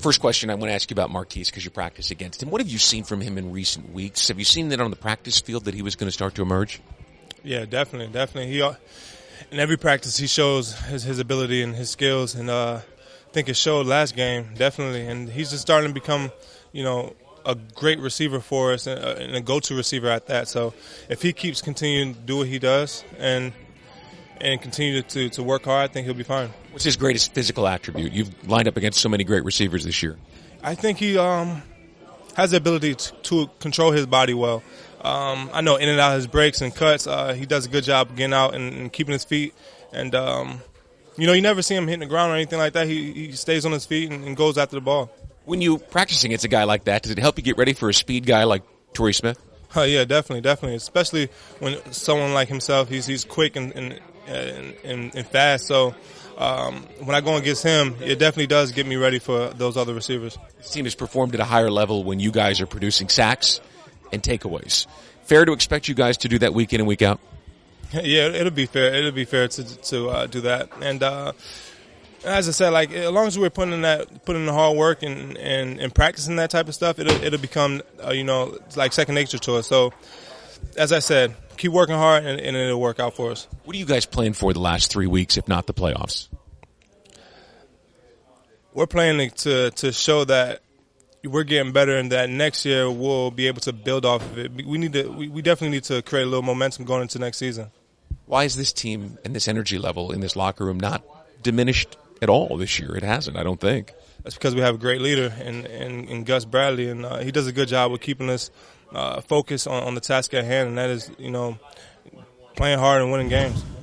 First question I want to ask you about Marquise because you practice against him. What have you seen from him in recent weeks? Have you seen that on the practice field that he was going to start to emerge? Yeah, definitely. He in every practice he shows his ability and his skills, and I think it showed last game definitely. And he's just starting to become, a great receiver for us and a go-to receiver at that. So if he keeps continuing to do what he does and continue to work hard, I think he'll be fine. What's his greatest physical attribute? You've lined up against so many great receivers this year. I think he has the ability to control his body well. I know in and out of his breaks and cuts, he does a good job getting out and keeping his feet. And, you never see him hitting the ground or anything like that. He stays on his feet and goes after the ball. When you practice against a guy like that, does it help you get ready for a speed guy like Torrey Smith? Yeah, definitely. Especially when someone like himself, he's quick and fast. So when I go against him, it definitely does get me ready for those other receivers. This team has performed at a higher level when you guys are producing sacks and takeaways. Fair to expect you guys to do that week in and week out? Yeah, it'll be fair. It'll be fair to do that. And as I said, as long as we're putting in the hard work and practicing that type of stuff, it'll become it's like second nature to us. So as I said, keep working hard and it'll work out for us. What are you guys playing for the last 3 weeks, if not the playoffs? We're playing to show that we're getting better, and that next year we'll be able to build off of it. We definitely need to create a little momentum going into next season. Why is this team and this energy level in this locker room not diminished at all this year? It hasn't, I don't think. That's because we have a great leader in Gus Bradley, and he does a good job with keeping us focused on the task at hand, and that is, playing hard and winning games.